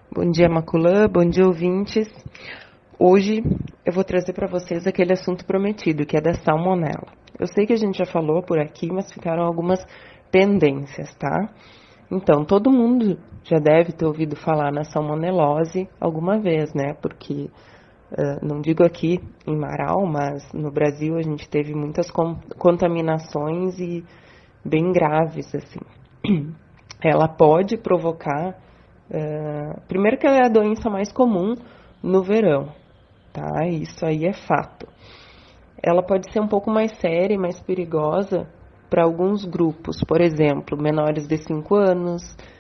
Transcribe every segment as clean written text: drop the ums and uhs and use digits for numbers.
Bom dia, Maculã, bom dia, ouvintes. Hoje eu vou trazer para vocês aquele assunto prometido, que é da salmonela. Eu sei que a gente já falou por aqui, mas ficaram algumas pendências, tá? Então, todo mundo já deve ter ouvido falar na salmonelose alguma vez, né? Porque, não digo aqui em Marau, mas no Brasil a gente teve muitas contaminações e bem graves, assim. Ela pode provocar. Primeiro que ela é a doença mais comum no verão, tá? Isso aí é fato. Ela pode ser um pouco mais séria e mais perigosa para alguns grupos, por exemplo, menores de 5 anos,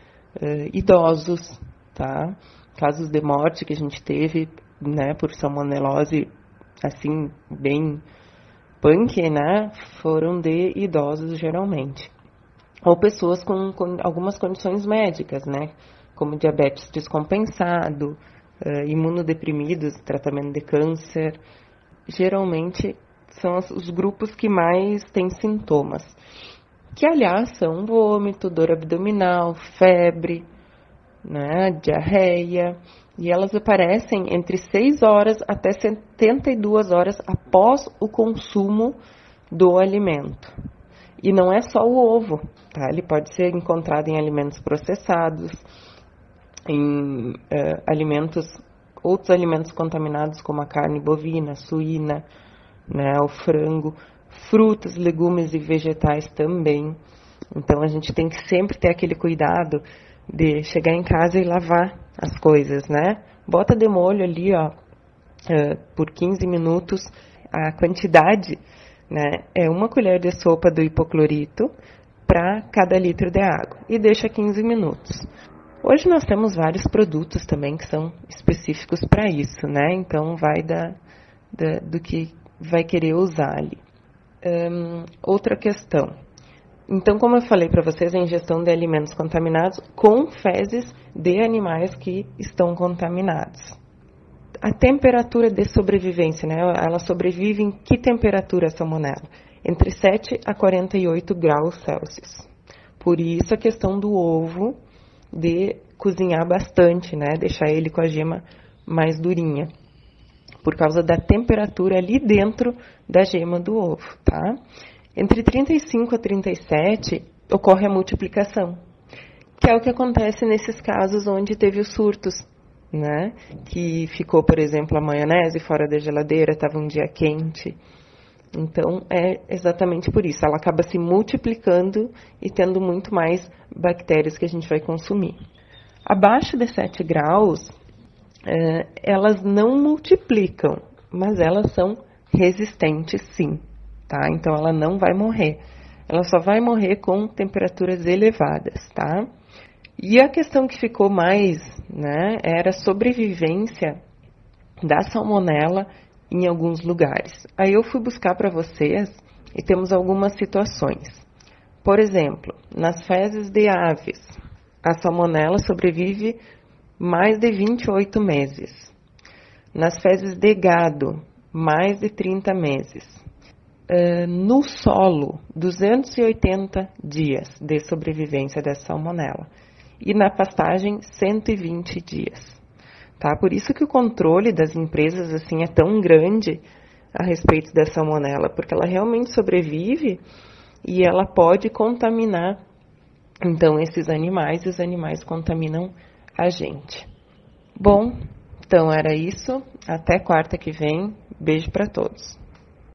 idosos, tá? Casos de morte que a gente teve, né, por salmonelose, assim, bem punk, né, foram de idosos geralmente. Ou pessoas com algumas condições médicas, né, como diabetes descompensado, imunodeprimidos, tratamento de câncer. Geralmente são os grupos que mais têm sintomas, que aliás são vômito, dor abdominal, febre, né, diarreia, e elas aparecem entre 6 horas até 72 horas após o consumo do alimento. E não é só o ovo, tá? Ele pode ser encontrado em alimentos processados, em outros alimentos contaminados como a carne bovina, suína, né, o frango, frutas, legumes e vegetais também. Então a gente tem que sempre ter aquele cuidado de chegar em casa e lavar as coisas, né? Bota de molho ali, ó, por 15 minutos. A quantidade, né, é 1 colher de sopa do hipoclorito para cada litro de água e deixa 15 minutos. Hoje nós temos vários produtos também que são específicos para isso, né? Então vai do que vai querer usar ali. Outra questão. Então, como eu falei para vocês, a ingestão de alimentos contaminados com fezes de animais que estão contaminados. A temperatura de sobrevivência, né? Ela sobrevive em que temperatura a salmonela? Entre 7 a 48 graus Celsius. Por isso a questão do ovo de cozinhar bastante, né? Deixar ele com a gema mais durinha. Por causa da temperatura ali dentro da gema do ovo, tá? Entre 35 a 37 ocorre a multiplicação, que é o que acontece nesses casos onde teve os surtos, né? Que ficou, por exemplo, a maionese fora da geladeira, estava um dia quente. Então, é exatamente por isso. Ela acaba se multiplicando e tendo muito mais bactérias que a gente vai consumir. Abaixo de 7 graus, elas não multiplicam, mas elas são resistentes sim, tá? Então ela não vai morrer. Ela só vai morrer com temperaturas elevadas, tá? E a questão que ficou mais, né, era a sobrevivência da salmonela em alguns lugares. Aí eu fui buscar para vocês e temos algumas situações. Por exemplo, nas fezes de aves, a salmonela sobrevive mais de 28 meses. Nas fezes de gado, mais de 30 meses. No solo, 280 dias de sobrevivência dessa salmonela. E na pastagem, 120 dias. Tá? Por isso que o controle das empresas assim, é tão grande a respeito da salmonela, porque ela realmente sobrevive e ela pode contaminar, então, esses animais, e os animais contaminam a gente. Bom, então era isso. Até quarta que vem. Beijo para todos.